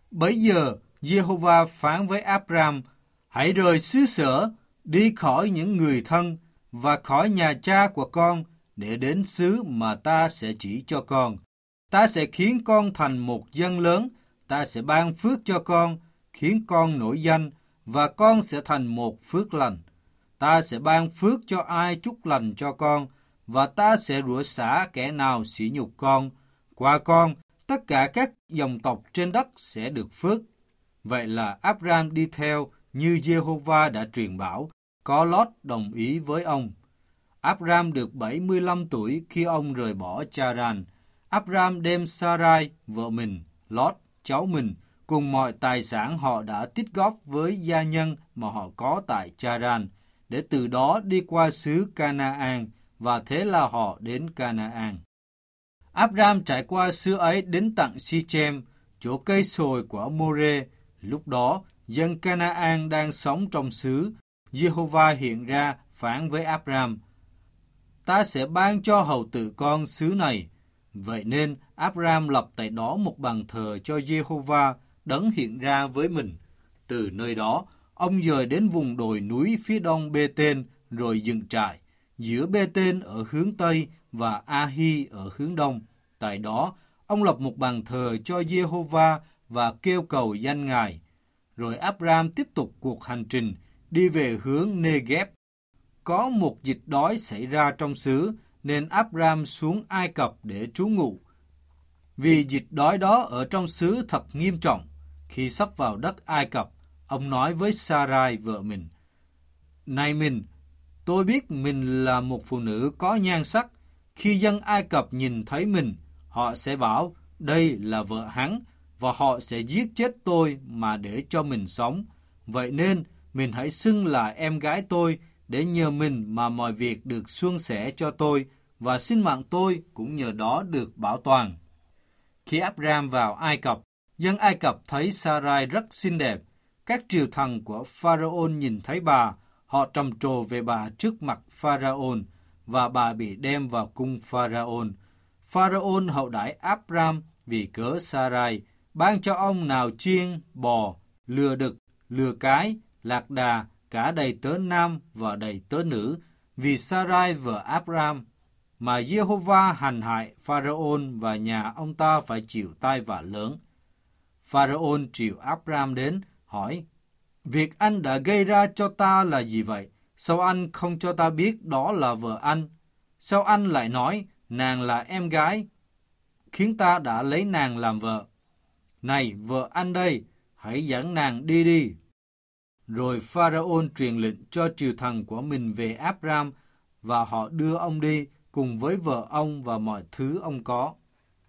Bấy giờ, Giê-hô-va phán với Áp-ram: hãy rời xứ sở, đi khỏi những người thân và khỏi nhà cha của con để đến xứ mà ta sẽ chỉ cho con. Ta sẽ khiến con thành một dân lớn, ta sẽ ban phước cho con, khiến con nổi danh, và con sẽ thành một phước lành. Ta sẽ ban phước cho ai chúc lành cho con, và ta sẽ rủa xả kẻ nào sỉ nhục con. Qua con, tất cả các dòng tộc trên đất sẽ được phước. Vậy là Áp-ram đi theo như Giê-hô-va đã truyền bảo, có Lót đồng ý với ông. Áp-ram được 75 tuổi khi ông rời bỏ Cha-ran. Áp-ram đem Sa-rai, vợ mình, Lót, cháu mình, cùng mọi tài sản họ đã tích góp với gia nhân mà họ có tại Cha-ran, để từ đó đi qua xứ Ca-na-an, và thế là họ đến Ca-na-an. Áp-ram trải qua xứ ấy đến tận Si-chem, chỗ cây sồi của Mô-rê. Lúc đó, dân Ca-na-an đang sống trong xứ. Giê-hô-va hiện ra phán với Áp-ram: ta sẽ ban cho hầu tử con xứ này. Vậy nên Áp-ram lập tại đó một bàn thờ cho Giê-hô-va, đấng hiện ra với mình. Từ nơi đó, ông dời đến vùng đồi núi phía đông Bê-tên, rồi dựng trại giữa Bê-tên ở hướng tây và A-hi ở hướng đông. Tại đó, ông lập một bàn thờ cho Giê-hô-va và kêu cầu danh Ngài. Rồi Áp-ram tiếp tục cuộc hành trình đi về hướng Nê-ghép. Có một dịch đói xảy ra trong xứ, nên Áp-ram xuống Ai Cập để trú ngụ. Vì dịch đói đó ở trong xứ thật nghiêm trọng. Khi sắp vào đất Ai Cập, ông nói với Sa-rai vợ mình: này mình, tôi biết mình là một phụ nữ có nhan sắc. Khi dân Ai Cập nhìn thấy mình, họ sẽ bảo đây là vợ hắn, và họ sẽ giết chết tôi mà để cho mình sống. Vậy nên mình hãy xưng là em gái tôi, để nhờ mình mà mọi việc được suôn sẻ cho tôi, và sinh mạng tôi cũng nhờ đó được bảo toàn. Khi Áp-ram vào Ai Cập, dân Ai Cập thấy Sa-rai rất xinh đẹp. Các triều thần của Pharaoh nhìn thấy bà, họ trầm trồ về bà trước mặt Pharaoh, và bà bị đem vào cung Pharaoh. Pharaoh hậu đãi Áp-ram vì cớ Sa-rai, ban cho ông nào chiên, bò, lừa đực, lừa cái, lạc đà, cả đầy tớ nam và đầy tớ nữ, vì Sa-rai vợ Áp-ram. Mà Giê-hô-va hành hại Pharaoh, và nhà ông ta phải chịu tai vạ lớn. Pharaoh triệu Áp-ram đến, hỏi: việc anh đã gây ra cho ta là gì vậy? Sao anh không cho ta biết đó là vợ anh? Sao anh lại nói nàng là em gái, khiến ta đã lấy nàng làm vợ? Này, vợ anh đây, hãy dẫn nàng đi đi. Rồi Pharaoh truyền lệnh cho triều thần của mình về Áp-ram, và họ đưa ông đi cùng với vợ ông và mọi thứ ông có.